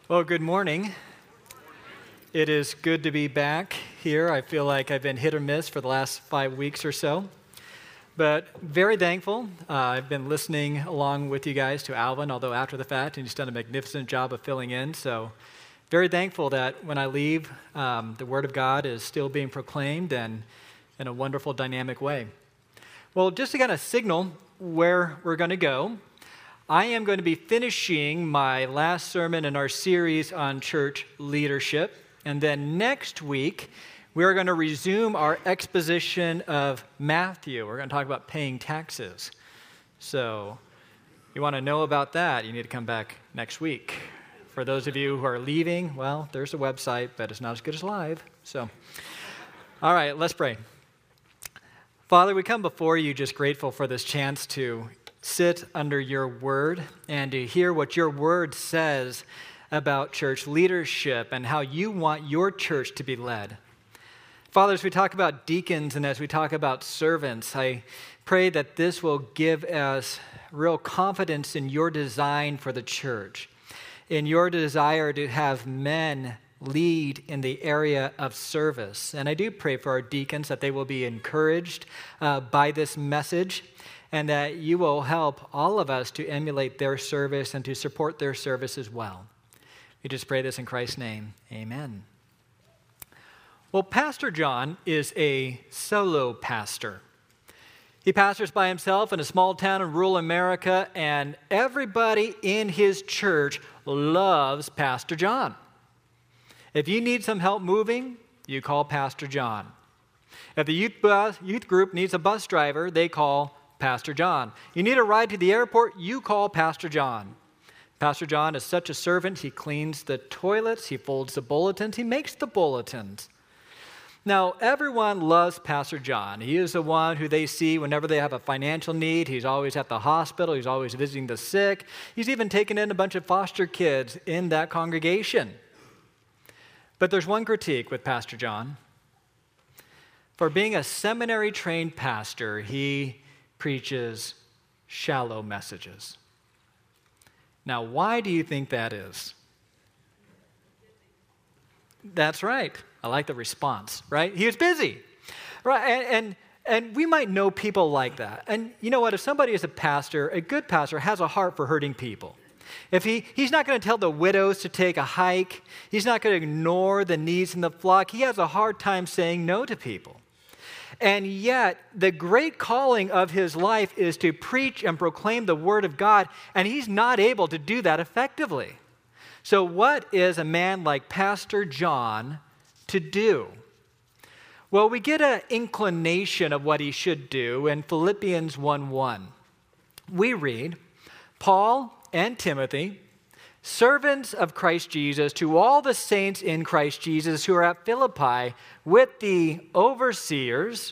Well, good morning. It is good to be back here. I feel like I've been hit or miss for the last 5 weeks or so, but very thankful. I've been listening along with you guys to Alvin, although after the fact, and he's done a magnificent job of filling in. So very thankful that when I leave, the Word of God is still being proclaimed and in a wonderful, dynamic way. Well, just to kind of signal where we're going to go, I am going to be finishing my last sermon in our series on church leadership. And then next week, we are going to resume our exposition of Matthew. We're going to talk about paying taxes. So you want to know about that, you need to come back next week. For those of you who are leaving, well, there's a website, but it's not as good as live. So, all right, let's pray. Father, we come before you just grateful for this chance to sit under your word and to hear what your word says about church leadership and how you want your church to be led. Father, as we talk about deacons and as we talk about servants, I pray that this will give us real confidence in your design for the church, in your desire to have men lead in the area of service. And I do pray for our deacons that they will be encouraged by this message, and that you will help all of us to emulate their service and to support their service as well. We just pray this in Christ's name. Amen. Well, Pastor John is a solo pastor. He pastors by himself in a small town in rural America, and everybody in his church loves Pastor John. If you need some help moving, you call Pastor John. If the youth group needs a bus driver, they call Pastor John. You need a ride to the airport, you call Pastor John. Pastor John is such a servant. He cleans the toilets, he folds the bulletins, he makes the bulletins. Now, everyone loves Pastor John. He is the one who they see whenever they have a financial need. He's always at the hospital. He's always visiting the sick. He's even taken in a bunch of foster kids in that congregation. But there's one critique with Pastor John. For being a seminary-trained pastor, he preaches shallow messages. Now, why do you think that is? That's right. I like the response, right? He was busy, right? And we might know people like that. And you know what? If somebody is a pastor, a good pastor has a heart for hurting people. If he's not going to tell the widows to take a hike, he's not going to ignore the needs in the flock. He has a hard time saying no to people. And yet, the great calling of his life is to preach and proclaim the word of God, and he's not able to do that effectively. So what is a man like Pastor John to do? Well, we get an inclination of what he should do in Philippians 1:1. We read, Paul and Timothy, servants of Christ Jesus, to all the saints in Christ Jesus who are at Philippi with the overseers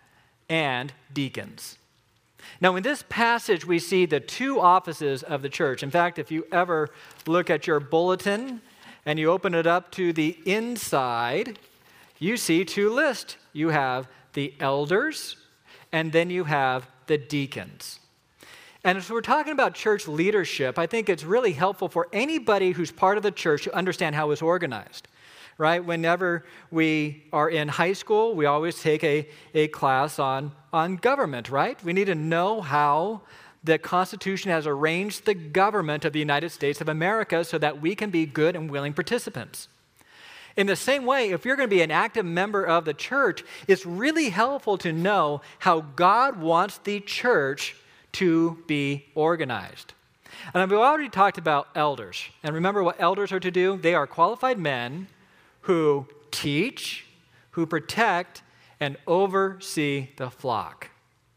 and deacons. Now, in this passage, we see the two offices of the church. In fact, if you ever look at your bulletin and you open it up to the inside, you see two lists. You have the elders, and then you have the deacons. And as we're talking about church leadership, I think it's really helpful for anybody who's part of the church to understand how it's organized, right? Whenever we are in high school, we always take a class on government, right? We need to know how the Constitution has arranged the government of the United States of America so that we can be good and willing participants. In the same way, if you're going to be an active member of the church, it's really helpful to know how God wants the church to be organized. And we've already talked about elders. And remember what elders are to do? They are qualified men who teach, who protect, and oversee the flock.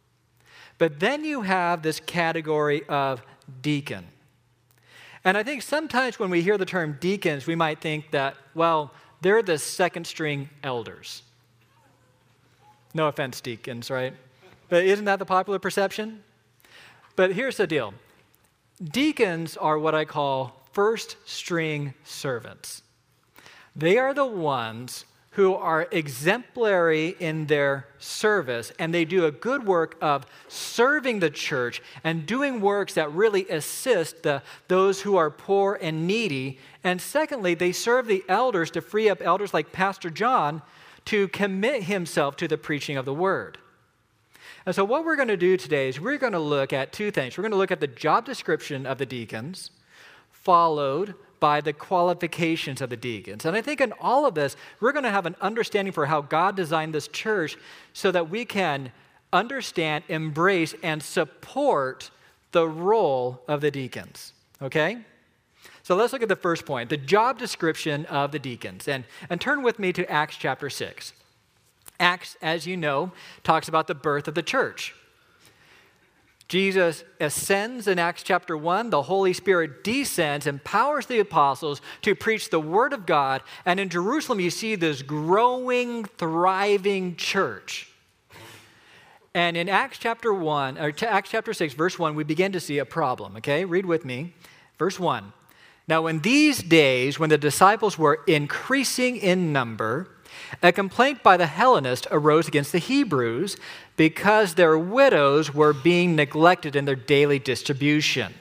But then you have this category of deacon. And I think sometimes when we hear the term deacons, we might think that, well, they're the second string elders. No offense, deacons, right? But isn't that the popular perception? But here's the deal. Deacons are what I call first string servants. They are the ones who are exemplary in their service, and they do a good work of serving the church and doing works that really assist those who are poor and needy. And secondly, they serve the elders to free up elders like Pastor John to commit himself to the preaching of the word. And so what we're going to do today is we're going to look at two things. We're going to look at the job description of the deacons, followed by the qualifications of the deacons. And I think in all of this, we're going to have an understanding for how God designed this church so that we can understand, embrace, and support the role of the deacons. Okay? So let's look at the first point, the job description of the deacons. And turn with me to Acts chapter 6. Acts, as you know, talks about the birth of the church. Jesus ascends in Acts chapter 1. The Holy Spirit descends, empowers the apostles to preach the word of God. And in Jerusalem, you see this growing, thriving church. And in Acts chapter 6, verse 1, we begin to see a problem. Okay, read with me. Verse 1. Now, in these days, when the disciples were increasing in number, a complaint by the Hellenists arose against the Hebrews because their widows were being neglected in their daily distribution.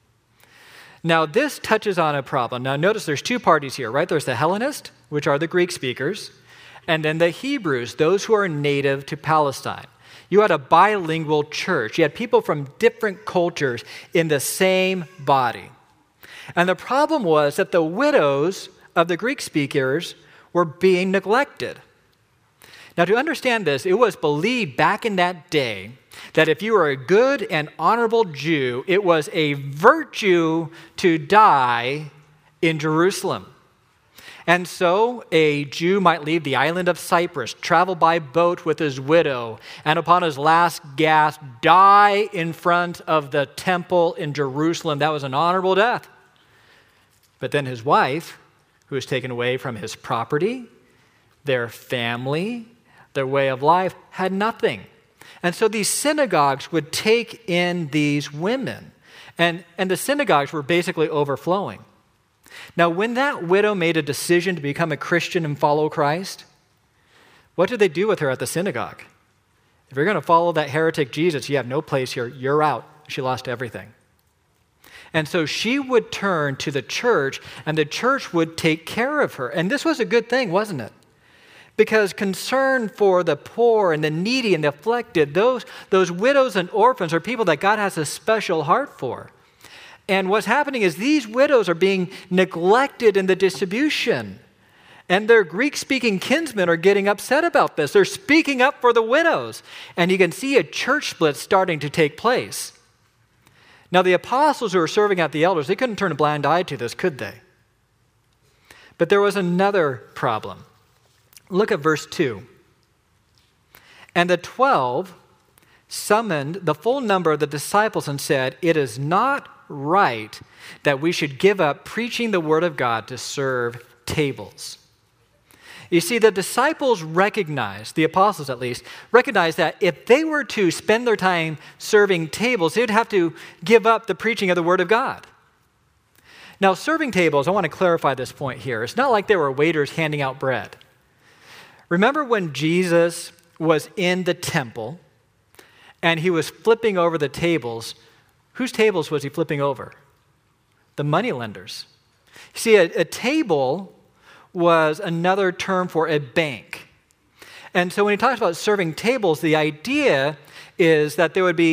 Now, this touches on a problem. Now, notice there's two parties here, right? There's the Hellenists, which are the Greek speakers, and then the Hebrews, those who are native to Palestine. You had a bilingual church. You had people from different cultures in the same body. And the problem was that the widows of the Greek speakers were being neglected. Now, to understand this, it was believed back in that day that if you were a good and honorable Jew, it was a virtue to die in Jerusalem. And so a Jew might leave the island of Cyprus, travel by boat with his widow, and upon his last gasp, die in front of the temple in Jerusalem. That was an honorable death. But then his wife, who was taken away from his property, their family, their way of life, had nothing. And so these synagogues would take in these women. And the synagogues were basically overflowing. Now, when that widow made a decision to become a Christian and follow Christ, what did they do with her at the synagogue? If you're going to follow that heretic Jesus, you have no place here. You're out. She lost everything. And so she would turn to the church, and the church would take care of her. And this was a good thing, wasn't it? Because concern for the poor and the needy and the afflicted, those widows and orphans are people that God has a special heart for. And what's happening is these widows are being neglected in the distribution. And their Greek-speaking kinsmen are getting upset about this. They're speaking up for the widows. And you can see a church split starting to take place. Now, the apostles who were serving at the elders, they couldn't turn a blind eye to this, could they? But there was another problem. Look at verse 2. And the 12 summoned the full number of the disciples and said, "It is not right that we should give up preaching the word of God to serve tables." You see, the disciples recognized, the apostles at least, recognized that if they were to spend their time serving tables, they'd have to give up the preaching of the Word of God. Now, serving tables, I want to clarify this point here. It's not like they were waiters handing out bread. Remember when Jesus was in the temple and he was flipping over the tables, whose tables was he flipping over? The moneylenders. See, a table was another term for a bank. And so when he talks about serving tables, the idea is that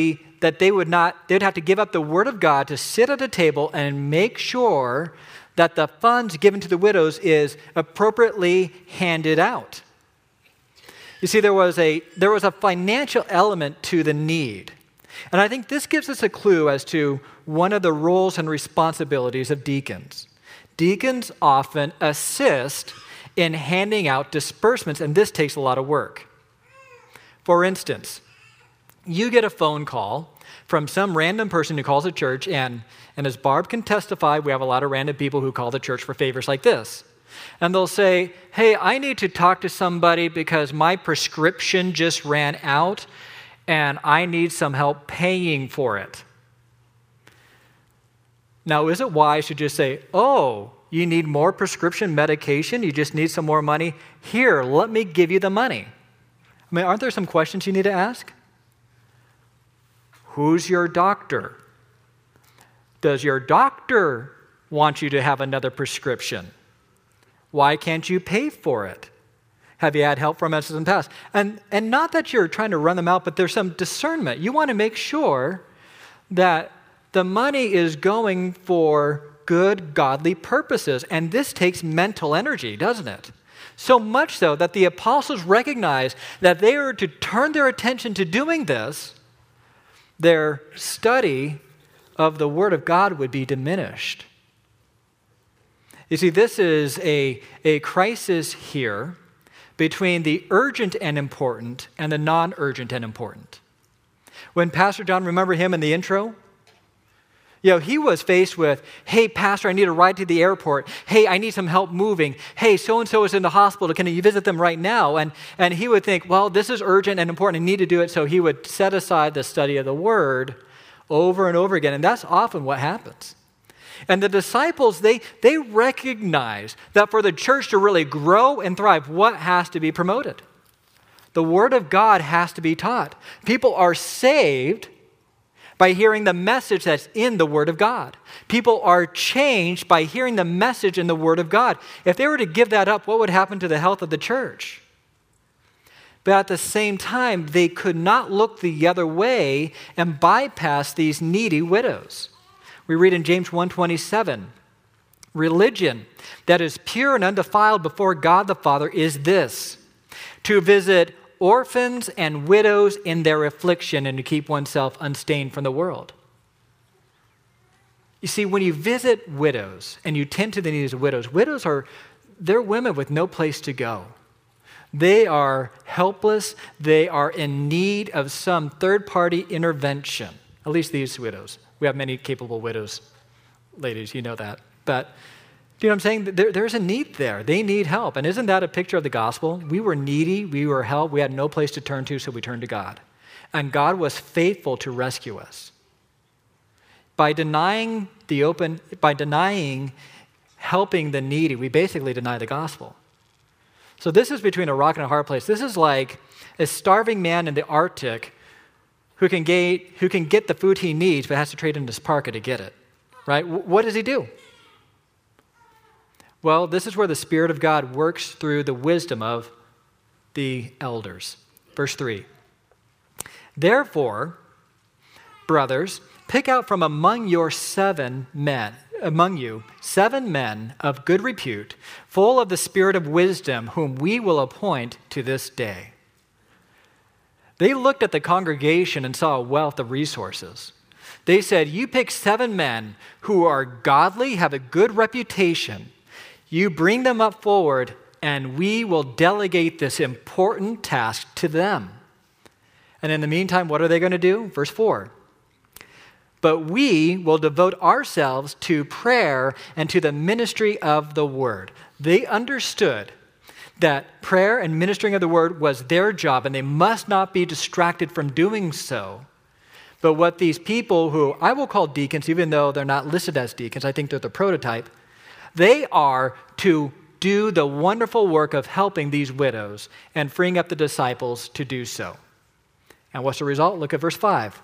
they'd have to give up the word of God to sit at a table and make sure that the funds given to the widows is appropriately handed out. You see, there was a financial element to the need. And I think this gives us a clue as to one of the roles and responsibilities of deacons. Deacons often assist in handing out disbursements, and this takes a lot of work. For instance, you get a phone call from some random person who calls a church, and as Barb can testify, we have a lot of random people who call the church for favors like this. And they'll say, "Hey, I need to talk to somebody because my prescription just ran out, and I need some help paying for it." Now, is it wise to just say, "Oh, you need more prescription medication? You just need some more money? Here, let me give you the money. I mean, aren't there some questions you need to ask? Who's your doctor? Does your doctor want you to have another prescription? Why can't you pay for it? Have you had help from us in the past? And not that you're trying to run them out, but there's some discernment. You want to make sure that the money is going for good, godly purposes. And this takes mental energy, doesn't it? So much so that the apostles recognized that they were to turn their attention to doing this, their study of the Word of God would be diminished. You see, this is a crisis here between the urgent and important and the non-urgent and important. When Pastor John, remember him in the intro? He was faced with, hey, Pastor, I need a ride to the airport. Hey, I need some help moving. Hey, so-and-so is in the hospital. Can you visit them right now? And he would think, well, this is urgent and important. I need to do it. So he would set aside the study of the Word over and over again. And that's often what happens. And the disciples, they recognize that for the church to really grow and thrive, what has to be promoted? The Word of God has to be taught. People are saved by hearing the message that's in the Word of God. People are changed by hearing the message in the Word of God. If they were to give that up, what would happen to the health of the church? But at the same time, they could not look the other way and bypass these needy widows. We read in James 1:27, religion that is pure and undefiled before God the Father is this, to visit orphans and widows in their affliction and to keep oneself unstained from the world. You see, when you visit widows and you tend to the needs of widows, they're women with no place to go. They are helpless. They are in need of some third-party intervention, at least these widows. We have many capable widows, ladies, you know that. But do you know what I'm saying? There's a need there. They need help. And isn't that a picture of the gospel? We were needy. We were helped. We had no place to turn to, so we turned to God. And God was faithful to rescue us. By denying helping the needy, we basically deny the gospel. So this is between a rock and a hard place. This is like a starving man in the Arctic who can get the food he needs, but has to trade in his parka to get it, right? What does he do? Well, this is where the Spirit of God works through the wisdom of the elders. Verse 3. Therefore, brothers, pick out from among you 7 men of good repute, full of the spirit of wisdom, whom we will appoint to this day. They looked at the congregation and saw a wealth of resources. They said, you pick 7 men who are godly, have a good reputation. You bring them up forward, and we will delegate this important task to them. And in the meantime, what are they going to do? Verse 4. But we will devote ourselves to prayer and to the ministry of the word. They understood that prayer and ministering of the word was their job, and they must not be distracted from doing so. But what these people, who I will call deacons, even though they're not listed as deacons, I think they're the prototype, they are to do the wonderful work of helping these widows and freeing up the disciples to do so. And what's the result? Look at verse 5.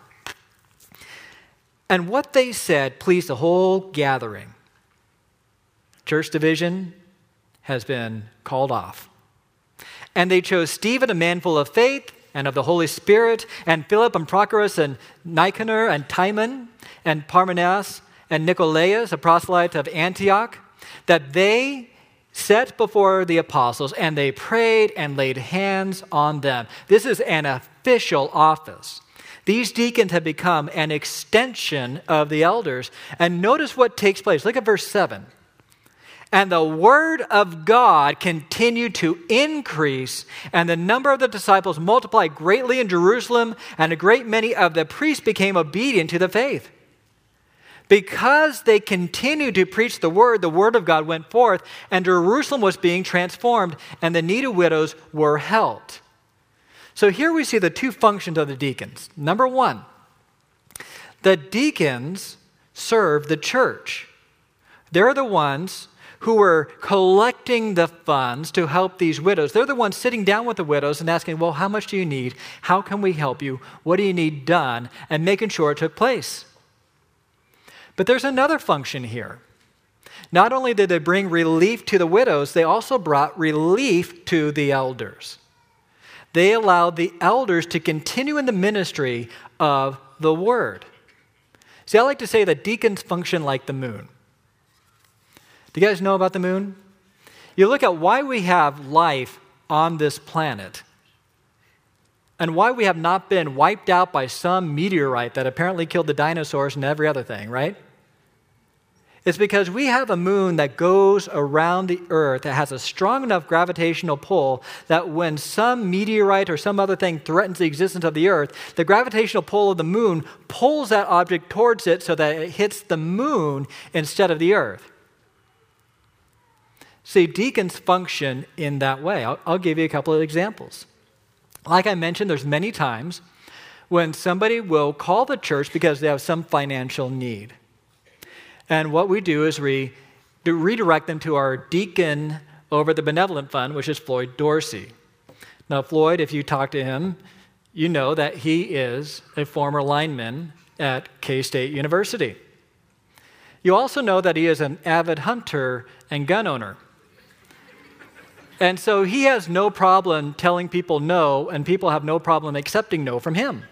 And what they said pleased the whole gathering. Church division has been called off. And they chose Stephen, a man full of faith and of the Holy Spirit, and Philip and Prochorus and Nicanor and Timon and Parmenas and Nicolaus, a proselyte of Antioch, that they set before the apostles, and they prayed and laid hands on them. This is an official office. These deacons have become an extension of the elders. And notice what takes place. Look at verse 7. And the word of God continued to increase, and the number of the disciples multiplied greatly in Jerusalem, and a great many of the priests became obedient to the faith. Because they continued to preach the word of God went forth, and Jerusalem was being transformed, and the needy widows were helped. So here we see the 2 functions of the deacons. Number 1, the deacons serve the church. They're the ones who were collecting the funds to help these widows. They're the ones sitting down with the widows and asking, well, how much do you need? How can we help you? What do you need done? And making sure it took place. But there's another function here. Not only did they bring relief to the widows, they also brought relief to the elders. They allowed the elders to continue in the ministry of the word. See, I like to say that deacons function like the moon. Do you guys know about the moon? You look at why we have life on this planet and why we have not been wiped out by some meteorite that apparently killed the dinosaurs and every other thing, right? It's because we have a moon that goes around the earth that has a strong enough gravitational pull that when some meteorite or some other thing threatens the existence of the earth, the gravitational pull of the moon pulls that object towards it so that it hits the moon instead of the earth. See, deacons function in that way. I'll give you a couple of examples. Like I mentioned, there's many times when somebody will call the church because they have some financial need. And what we do is we redirect them to our deacon over the Benevolent Fund, which is Floyd Dorsey. Now, Floyd, if you talk to him, you know that he is a former lineman at K-State University. You also know that he is an avid hunter and gun owner. And so he has no problem telling people no, and people have no problem accepting no from him.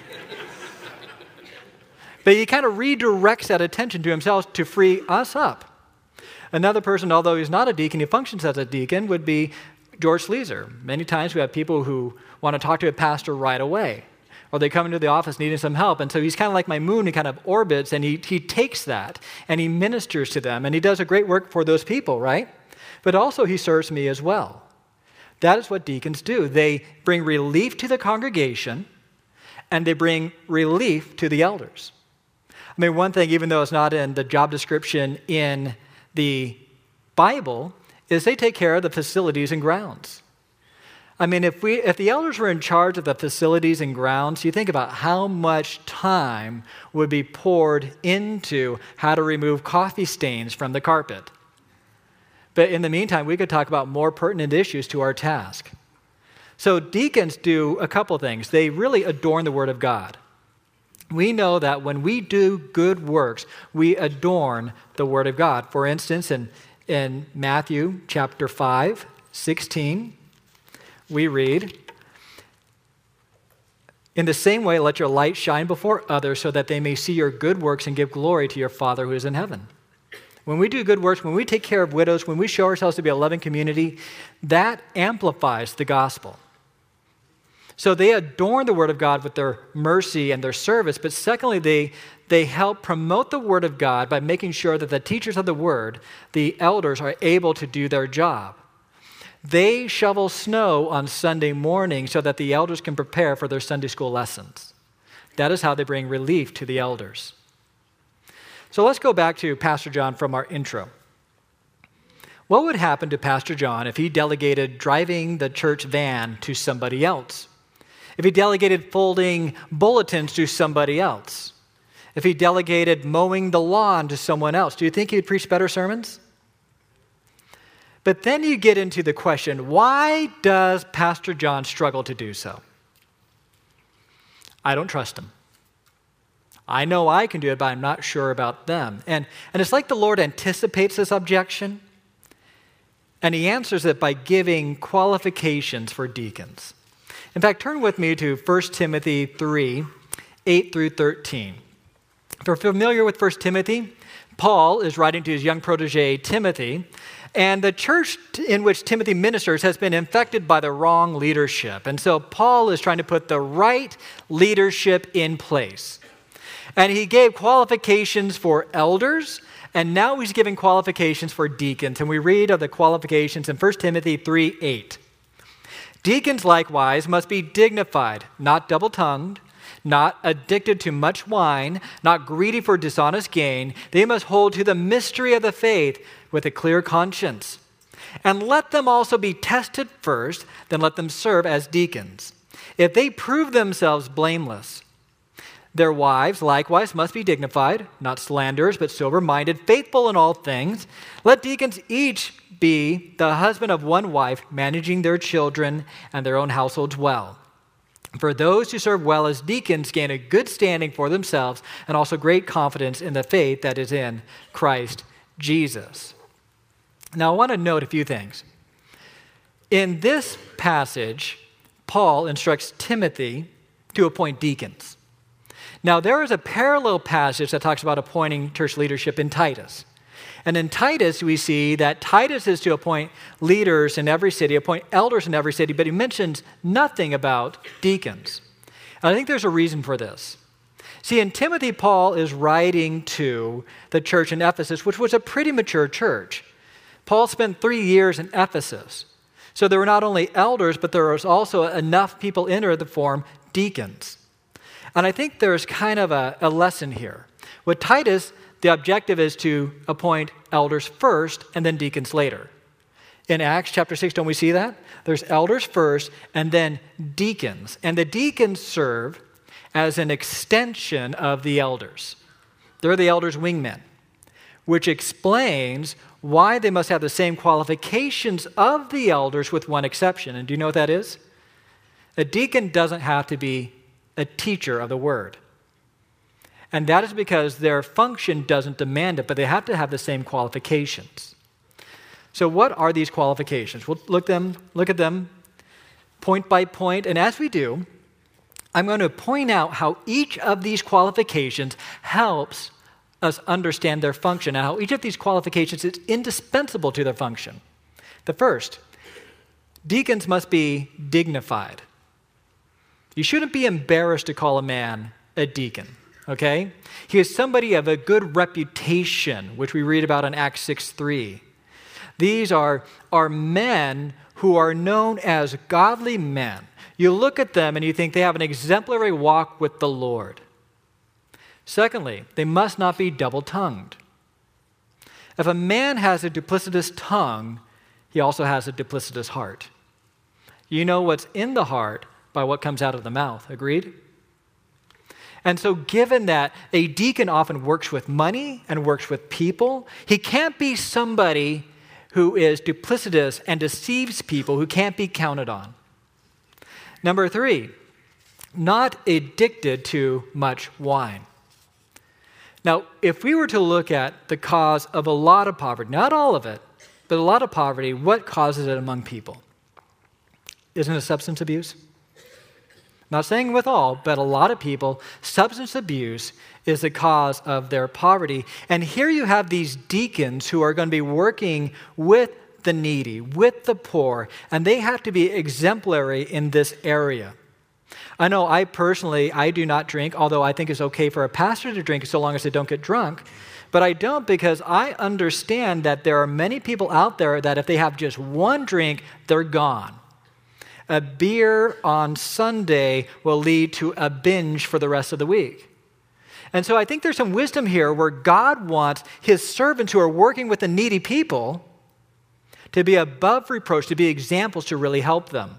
But he kind of redirects that attention to himself to free us up. Another person, although he's not a deacon, he functions as a deacon, would be George Sleezer. Many times we have people who want to talk to a pastor right away, or they come into the office needing some help. And so he's kind of like my moon. He kind of orbits, and he takes that, and he ministers to them, and he does a great work for those people, right? But also he serves me as well. That is what deacons do. They bring relief to the congregation, and they bring relief to the elders. I mean, one thing, even though it's not in the job description in the Bible, is they take care of the facilities and grounds. I mean, if the elders were in charge of the facilities and grounds, you think about how much time would be poured into how to remove coffee stains from the carpet. But in the meantime, we could talk about more pertinent issues to our task. So deacons do a couple things. They really adorn the Word of God. We know that when we do good works, we adorn the Word of God. For instance, in Matthew chapter 5, 16, we read, "In the same way, let your light shine before others so that they may see your good works and give glory to your Father who is in heaven." When we do good works, when we take care of widows, when we show ourselves to be a loving community, that amplifies the gospel. So they adorn the Word of God with their mercy and their service, but secondly, they help promote the Word of God by making sure that the teachers of the Word, the elders, are able to do their job. They shovel snow on Sunday morning so that the elders can prepare for their Sunday school lessons. That is how they bring relief to the elders. So let's go back to Pastor John from our intro. What would happen to Pastor John if he delegated driving the church van to somebody else? If he delegated folding bulletins to somebody else? If he delegated mowing the lawn to someone else? Do you think he'd preach better sermons? But then you get into the question, why does Pastor John struggle to do so? I don't trust him. I know I can do it, but I'm not sure about them. And it's like the Lord anticipates this objection, and he answers it by giving qualifications for deacons. In fact, turn with me to 1 Timothy 3, 8 through 13. If you're familiar with 1 Timothy, Paul is writing to his young protege, Timothy, and the church in which Timothy ministers has been infected by the wrong leadership. And so Paul is trying to put the right leadership in place. And he gave qualifications for elders, and now he's giving qualifications for deacons. And we read of the qualifications in 1 Timothy 3, 8. "Deacons likewise must be dignified, not double-tongued, not addicted to much wine, not greedy for dishonest gain. They must hold to the mystery of the faith with a clear conscience. And let them also be tested first, then let them serve as deacons. If they prove themselves blameless, Their wives likewise must be dignified, not slanderers, but sober-minded, faithful in all things. Let deacons each be the husband of one wife, managing their children and their own households well. For those who serve well as deacons gain a good standing for themselves and also great confidence in the faith that is in Christ Jesus. Now, I want to note a few things. In this passage, Paul instructs Timothy to appoint deacons. Now, there is a parallel passage that talks about appointing church leadership in Titus. And in Titus, we see that Titus is to appoint leaders in every city, appoint elders in every city, but he mentions nothing about deacons. And I think there's a reason for this. See, in Timothy, Paul is writing to the church in Ephesus, which was a pretty mature church. Paul spent 3 years in Ephesus. So there were not only elders, but there was also enough people in there to form deacons. And I think there's kind of a lesson here. With Titus, the objective is to appoint elders first and then deacons later. In Acts chapter 6, don't we see that? There's elders first and then deacons. And the deacons serve as an extension of the elders. They're the elders' wingmen, which explains why they must have the same qualifications of the elders with one exception. And do you know what that is? A deacon doesn't have to be a teacher of the word. And that is because their function doesn't demand it, but they have to have the same qualifications. So what are these qualifications? We'll look at them point by point. And as we do, I'm going to point out how each of these qualifications helps us understand their function and how each of these qualifications is indispensable to their function. The first, deacons must be dignified. You shouldn't be embarrassed to call a man a deacon, okay? He is somebody of a good reputation, which we read about in Acts 6:3. These are men who are known as godly men. You look at them and you think they have an exemplary walk with the Lord. Secondly, they must not be double-tongued. If a man has a duplicitous tongue, he also has a duplicitous heart. You know what's in the heart by what comes out of the mouth. Agreed? And so given that a deacon often works with money and works with people, he can't be somebody who is duplicitous and deceives people, who can't be counted on. Number 3, not addicted to much wine. Now, if we were to look at the cause of a lot of poverty, not all of it, but a lot of poverty, what causes it among people? Isn't it substance abuse? Not saying with all, but a lot of people, substance abuse is the cause of their poverty. And here you have these deacons who are going to be working with the needy, with the poor, and they have to be exemplary in this area. I know I do not drink, although I think it's okay for a pastor to drink so long as they don't get drunk. But I don't, because I understand that there are many people out there that if they have just one drink, they're gone. A beer on Sunday will lead to a binge for the rest of the week. And so I think there's some wisdom here where God wants his servants who are working with the needy people to be above reproach, to be examples to really help them.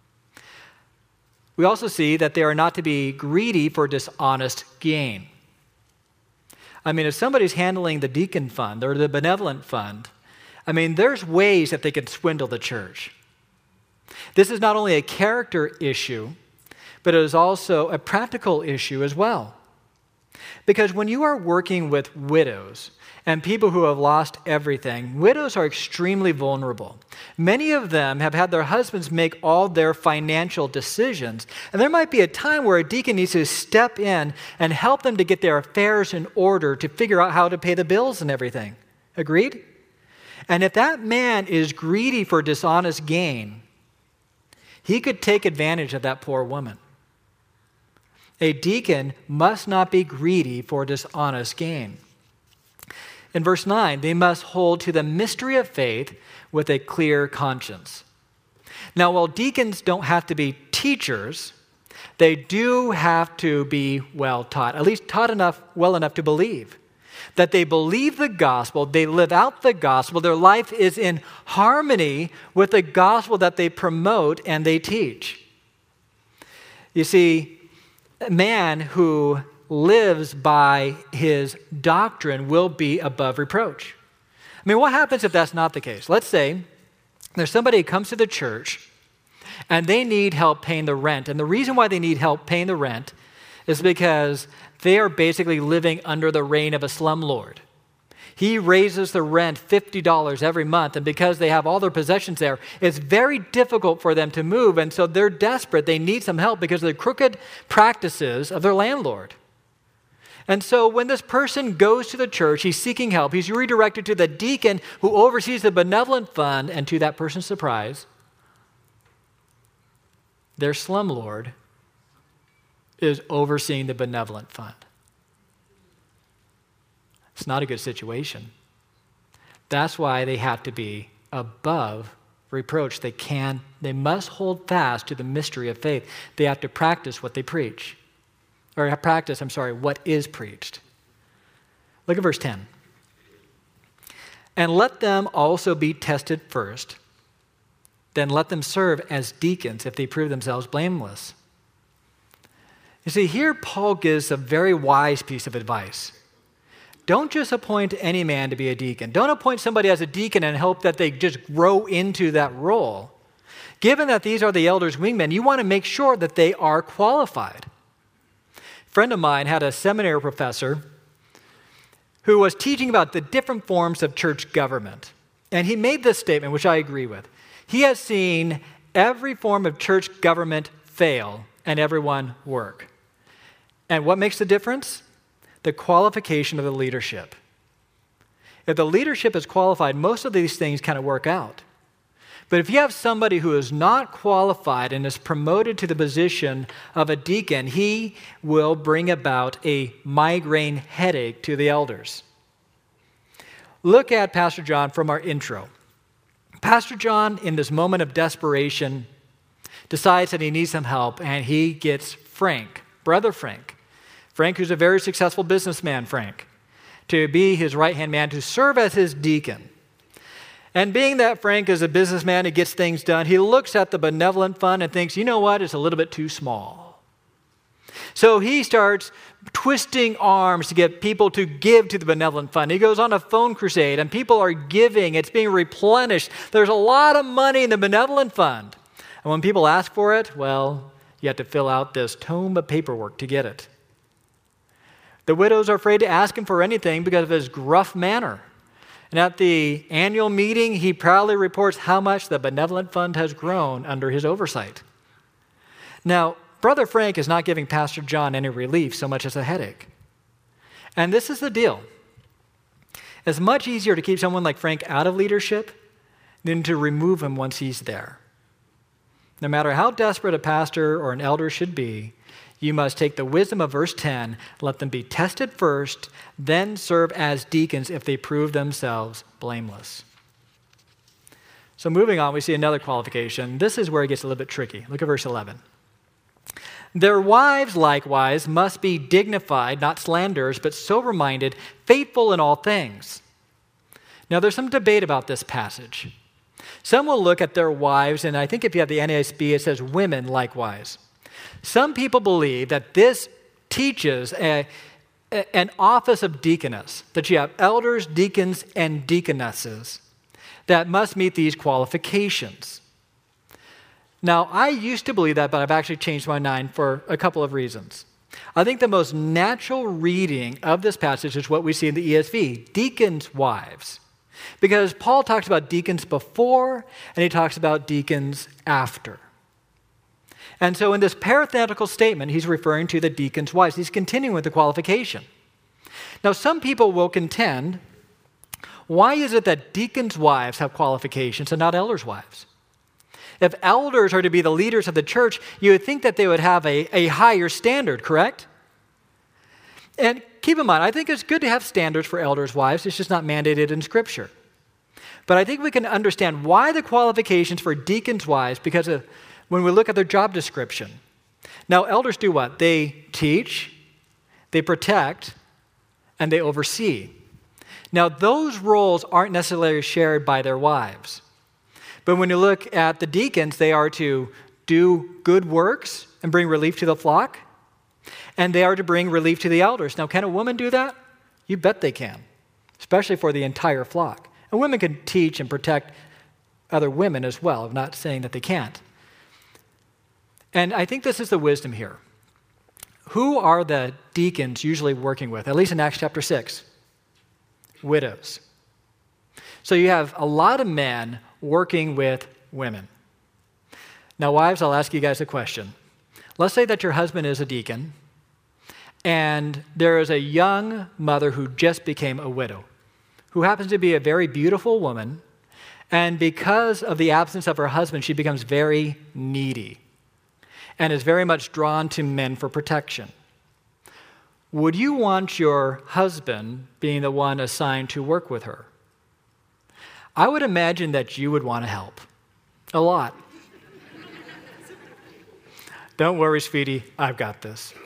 We also see that they are not to be greedy for dishonest gain. I mean, if somebody's handling the deacon fund or the benevolent fund, I mean, there's ways that they can swindle the church. This is not only a character issue, but it is also a practical issue as well. Because when you are working with widows and people who have lost everything, widows are extremely vulnerable. Many of them have had their husbands make all their financial decisions, and there might be a time where a deacon needs to step in and help them to get their affairs in order to figure out how to pay the bills and everything. Agreed? And if that man is greedy for dishonest gain, he could take advantage of that poor woman. A deacon must not be greedy for dishonest gain. In verse 9, they must hold to the mystery of faith with a clear conscience. Now, while deacons don't have to be teachers, they do have to be well taught, at least taught well enough to believe. That they believe the gospel, they live out the gospel, their life is in harmony with the gospel that they promote and they teach. You see, a man who lives by his doctrine will be above reproach. I mean, what happens if that's not the case? Let's say there's somebody who comes to the church and they need help paying the rent. And the reason why they need help paying the rent is because they are basically living under the reign of a slumlord. He raises the rent $50 every month, and because they have all their possessions there, it's very difficult for them to move, and so they're desperate. They need some help because of the crooked practices of their landlord. And so when this person goes to the church, he's seeking help. He's redirected to the deacon who oversees the benevolent fund, and to that person's surprise, their slumlord is overseeing the benevolent fund. It's not a good situation. That's why they have to be above reproach. They must hold fast to the mystery of faith. They have to practice what they preach. What is preached. Look at verse 10. And let them also be tested first. Then let them serve as deacons if they prove themselves blameless. You see, here Paul gives a very wise piece of advice. Don't just appoint any man to be a deacon. Don't appoint somebody as a deacon and hope that they just grow into that role. Given that these are the elders' wingmen, you want to make sure that they are qualified. A friend of mine had a seminary professor who was teaching about the different forms of church government. And he made this statement, which I agree with. He has seen every form of church government fail and everyone work. And what makes the difference? The qualification of the leadership. If the leadership is qualified, most of these things kind of work out. But if you have somebody who is not qualified and is promoted to the position of a deacon, he will bring about a migraine headache to the elders. Look at Pastor John from our intro. Pastor John, in this moment of desperation, decides that he needs some help, and he gets Frank, Brother Frank, who's a very successful businessman, Frank, to be his right-hand man, to serve as his deacon. And being that Frank is a businessman, he gets things done, he looks at the benevolent fund and thinks, you know what, it's a little bit too small. So he starts twisting arms to get people to give to the benevolent fund. He goes on a phone crusade, and people are giving. It's being replenished. There's a lot of money in the benevolent fund. And when people ask for it, well, you have to fill out this tome of paperwork to get it. The widows are afraid to ask him for anything because of his gruff manner. And at the annual meeting, he proudly reports how much the benevolent fund has grown under his oversight. Now, Brother Frank is not giving Pastor John any relief so much as a headache. And this is the deal. It's much easier to keep someone like Frank out of leadership than to remove him once he's there. No matter how desperate a pastor or an elder should be, you must take the wisdom of verse 10, let them be tested first, then serve as deacons if they prove themselves blameless. So moving on, we see another qualification. This is where it gets a little bit tricky. Look at verse 11. Their wives likewise must be dignified, not slanderers, but sober-minded, faithful in all things. Now there's some debate about this passage. Some will look at their wives, and I think if you have the NASB, it says women likewise. Some people believe that this teaches an office of deaconess, that you have elders, deacons, and deaconesses that must meet these qualifications. Now, I used to believe that, but I've actually changed my mind for a couple of reasons. I think the most natural reading of this passage is what we see in the ESV, deacons' wives. Because Paul talks about deacons before, and he talks about deacons after. And so in this parenthetical statement, he's referring to the deacons' wives. He's continuing with the qualification. Now, some people will contend, why is it that deacons' wives have qualifications and not elders' wives? If elders are to be the leaders of the church, you would think that they would have a higher standard, correct? And keep in mind, I think it's good to have standards for elders' wives. It's just not mandated in Scripture. But I think we can understand why the qualifications for deacons' wives, because of when we look at their job description. Now, elders do what? They teach, they protect, and they oversee. Now, those roles aren't necessarily shared by their wives. But when you look at the deacons, they are to do good works and bring relief to the flock. And they are to bring relief to the elders. Now, can a woman do that? You bet they can, especially for the entire flock. And women can teach and protect other women as well. I'm not saying that they can't. And I think this is the wisdom here. Who are the deacons usually working with? At least in Acts chapter 6. Widows. So you have a lot of men working with women. Now, wives, I'll ask you guys a question. Let's say that your husband is a deacon, and there is a young mother who just became a widow, who happens to be a very beautiful woman, and because of the absence of her husband, she becomes very needy and is very much drawn to men for protection. Would you want your husband being the one assigned to work with her? I would imagine that you would want to help a lot. Don't worry, sweetie, I've got this.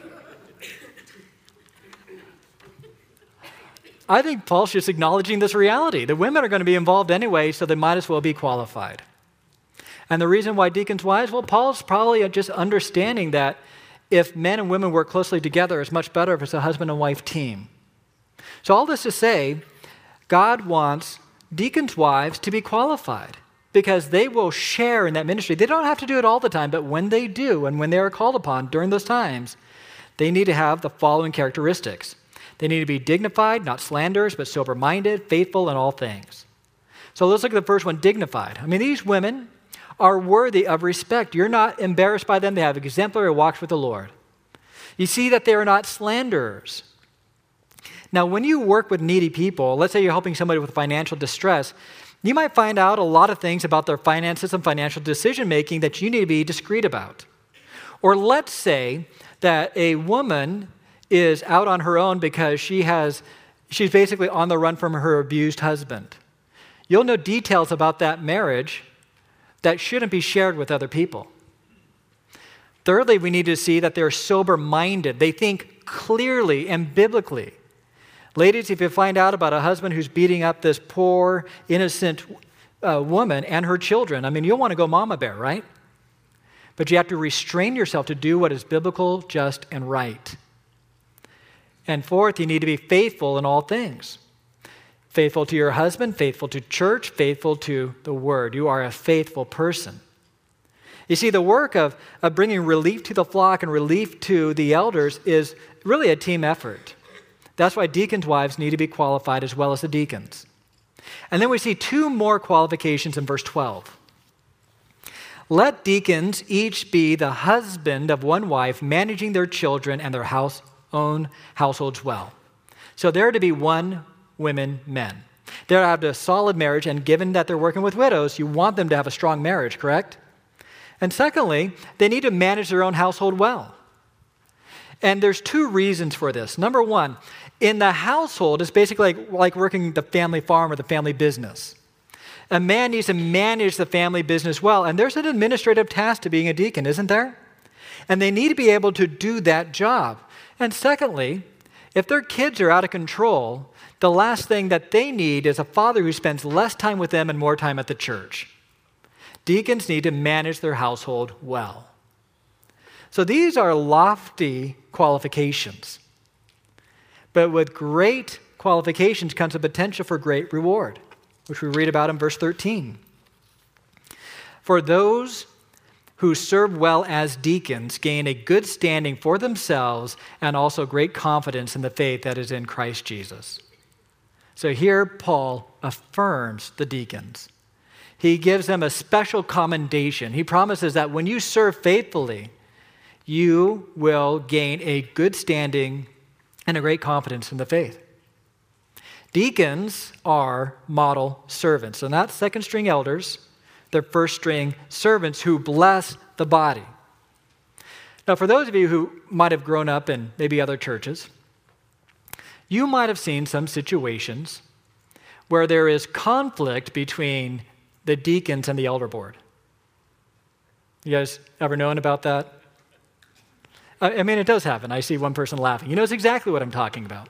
I think Paul's just acknowledging this reality. The women are going to be involved anyway, so they might as well be qualified. And the reason why deacons' wives? Well, Paul's probably just understanding that if men and women work closely together, it's much better if it's a husband and wife team. So all this to say, God wants deacons' wives to be qualified because they will share in that ministry. They don't have to do it all the time, but when they do and when they are called upon during those times, they need to have the following characteristics. They need to be dignified, not slanderers, but sober-minded, faithful in all things. So let's look at the first one, dignified. I mean, these women are worthy of respect. You're not embarrassed by them. They have exemplary walks with the Lord. You see that they are not slanderers. Now, when you work with needy people, let's say you're helping somebody with financial distress, you might find out a lot of things about their finances and financial decision-making that you need to be discreet about. Or let's say that a woman is out on her own because she's basically on the run from her abused husband. You'll know details about that marriage that shouldn't be shared with other people. Thirdly, we need to see that they're sober-minded. They think clearly and biblically. Ladies, if you find out about a husband who's beating up this poor, innocent woman and her children, I mean, you'll want to go mama bear, right? But you have to restrain yourself to do what is biblical, just, and right. And fourth, you need to be faithful in all things. Faithful to your husband, faithful to church, faithful to the word. You are a faithful person. You see, the work of bringing relief to the flock and relief to the elders is really a team effort. That's why deacons' wives need to be qualified as well as the deacons. And then we see two more qualifications in verse 12. Let deacons each be the husband of one wife, managing their children and their own households well. So they're to be one women, men. They're to have a solid marriage, and given that they're working with widows, you want them to have a strong marriage, correct? And secondly, they need to manage their own household well. And there's two reasons for this. Number one, in the household, it's basically like working the family farm or the family business. A man needs to manage the family business well, and there's an administrative task to being a deacon, isn't there? And they need to be able to do that job. And secondly, if their kids are out of control, the last thing that they need is a father who spends less time with them and more time at the church. Deacons need to manage their household well. So these are lofty qualifications. But with great qualifications comes a potential for great reward, which we read about in verse 13. For those who serve well as deacons gain a good standing for themselves and also great confidence in the faith that is in Christ Jesus. So here Paul affirms the deacons. He gives them a special commendation. He promises that when you serve faithfully, you will gain a good standing and a great confidence in the faith. Deacons are model servants. They're not second-string elders. They're first-string servants who bless the body. Now, for those of you who might have grown up in maybe other churches, you might have seen some situations where there is conflict between the deacons and the elder board. You guys ever known about that? I mean, it does happen. I see one person laughing. He knows exactly what I'm talking about.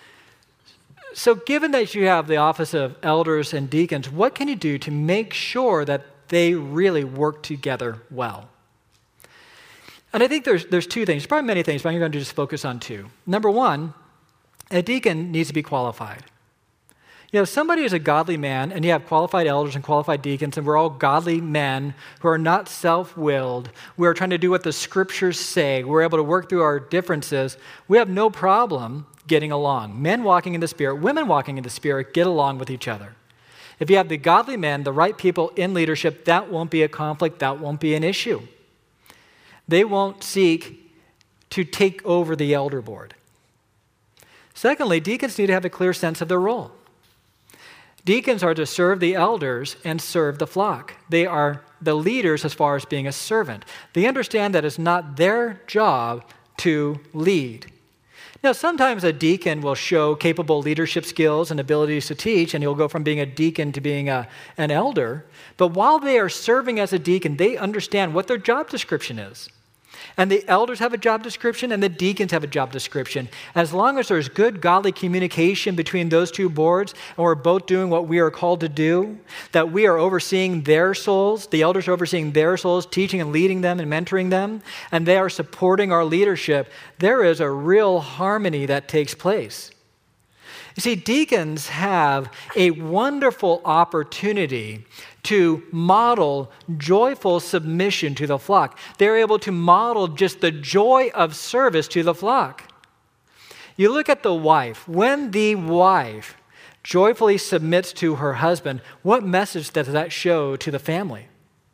So given that you have the office of elders and deacons, what can you do to make sure that they really work together well? And I think there's two things, probably many things, but I'm going to just focus on two. Number one, a deacon needs to be qualified. If somebody is a godly man, and you have qualified elders and qualified deacons, and we're all godly men who are not self-willed, we're trying to do what the scriptures say, we're able to work through our differences, we have no problem getting along. Men walking in the Spirit, women walking in the Spirit, get along with each other. If you have the godly men, the right people in leadership, that won't be a conflict, that won't be an issue. They won't seek to take over the elder board. Secondly, deacons need to have a clear sense of their role. Deacons are to serve the elders and serve the flock. They are the leaders as far as being a servant. They understand that it's not their job to lead. Now, sometimes a deacon will show capable leadership skills and abilities to teach, and he'll go from being a deacon to being an elder. But while they are serving as a deacon, they understand what their job description is. And the elders have a job description, and the deacons have a job description. As long as there's good, godly communication between those two boards, and we're both doing what we are called to do, that we are overseeing their souls, the elders are overseeing their souls, teaching and leading them and mentoring them, and they are supporting our leadership, there is a real harmony that takes place. You see, deacons have a wonderful opportunity to model joyful submission to the flock. They're able to model just the joy of service to the flock. You look at the wife. When the wife joyfully submits to her husband, what message does that show to the family?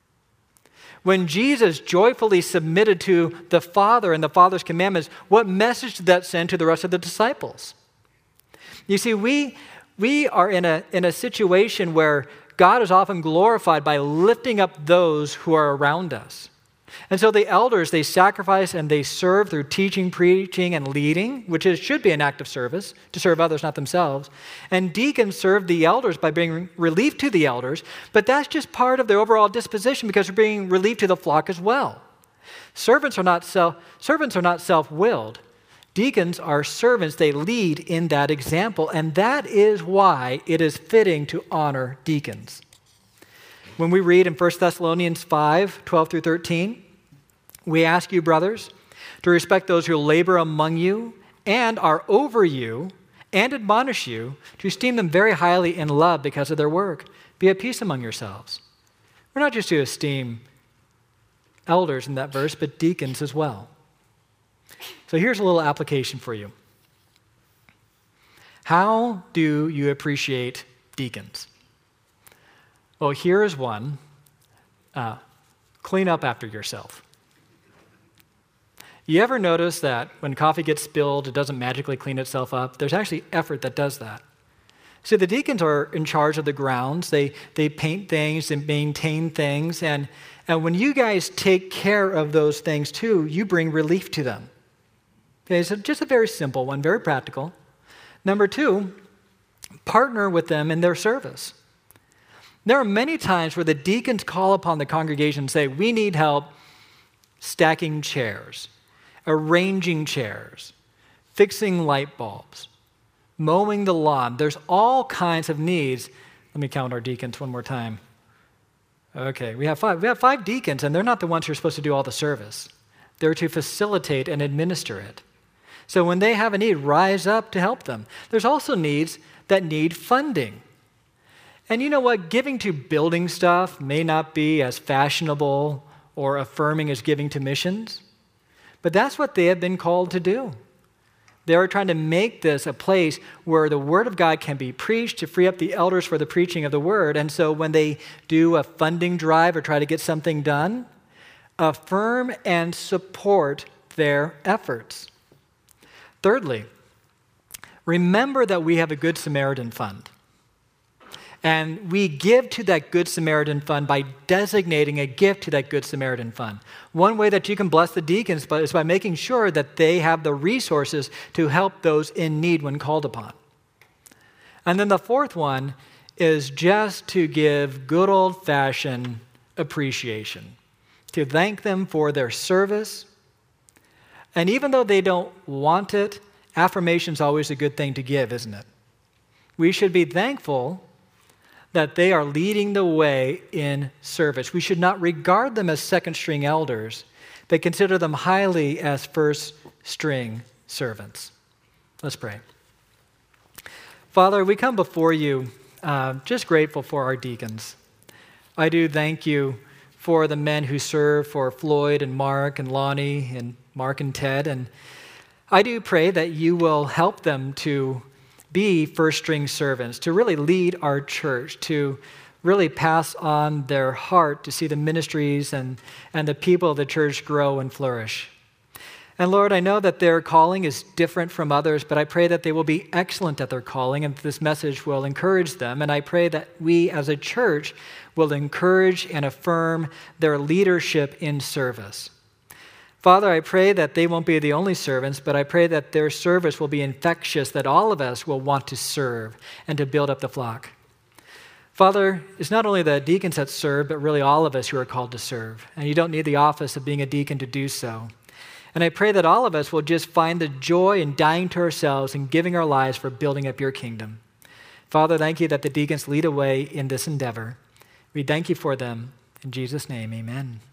When Jesus joyfully submitted to the Father and the Father's commandments, what message did that send to the rest of the disciples? You see, we are in a situation where God is often glorified by lifting up those who are around us. And so the elders, they sacrifice and they serve through teaching, preaching, and leading, which should be an act of service, to serve others, not themselves. And deacons serve the elders by bringing relief to the elders, but that's just part of their overall disposition because they're bringing relief to the flock as well. Servants are not self-willed. Deacons are servants. They lead in that example, and that is why it is fitting to honor deacons. When we read in 1 Thessalonians 5, 12 through 13, we ask you, brothers, to respect those who labor among you and are over you and admonish you, to esteem them very highly in love because of their work. Be at peace among yourselves. We're not just to esteem elders in that verse, but deacons as well. So here's a little application for you. How do you appreciate deacons? Well, here is one. Clean up after yourself. You ever notice that when coffee gets spilled, it doesn't magically clean itself up? There's actually effort that does that. So the deacons are in charge of the grounds. They paint things and maintain things. And when you guys take care of those things too, you bring relief to them. Okay, so just a very simple one, very practical. Number two, partner with them in their service. There are many times where the deacons call upon the congregation and say, we need help stacking chairs, arranging chairs, fixing light bulbs, mowing the lawn. There's all kinds of needs. Let me count our deacons one more time. Okay, we have 5. We have 5 deacons, and they're not the ones who are supposed to do all the service. They're to facilitate and administer it. So when they have a need, rise up to help them. There's also needs that need funding. And you know what? Giving to building stuff may not be as fashionable or affirming as giving to missions, but that's what they have been called to do. They are trying to make this a place where the Word of God can be preached to free up the elders for the preaching of the Word. And so when they do a funding drive or try to get something done, affirm and support their efforts. Thirdly, remember that we have a Good Samaritan Fund. And we give to that Good Samaritan Fund by designating a gift to that Good Samaritan Fund. One way that you can bless the deacons is by making sure that they have the resources to help those in need when called upon. And then the fourth one is just to give good old-fashioned appreciation, to thank them for their service. And even though they don't want it, affirmation is always a good thing to give, isn't it? We should be thankful that they are leading the way in service. We should not regard them as second-string elders, but consider them highly as first-string servants. Let's pray. Father, we come before you just grateful for our deacons. I do thank you for the men who serve, for Floyd and Mark and Lonnie and Mark and Ted. And I do pray that you will help them to be first-string servants, to really lead our church, to really pass on their heart to see the ministries and the people of the church grow and flourish. And Lord, I know that their calling is different from others, but I pray that they will be excellent at their calling and this message will encourage them. And I pray that we as a church will encourage and affirm their leadership in service. Father, I pray that they won't be the only servants, but I pray that their service will be infectious, that all of us will want to serve and to build up the flock. Father, it's not only the deacons that serve, but really all of us who are called to serve. And you don't need the office of being a deacon to do so. And I pray that all of us will just find the joy in dying to ourselves and giving our lives for building up your kingdom. Father, thank you that the deacons lead a way in this endeavor. We thank you for them. In Jesus' name, amen.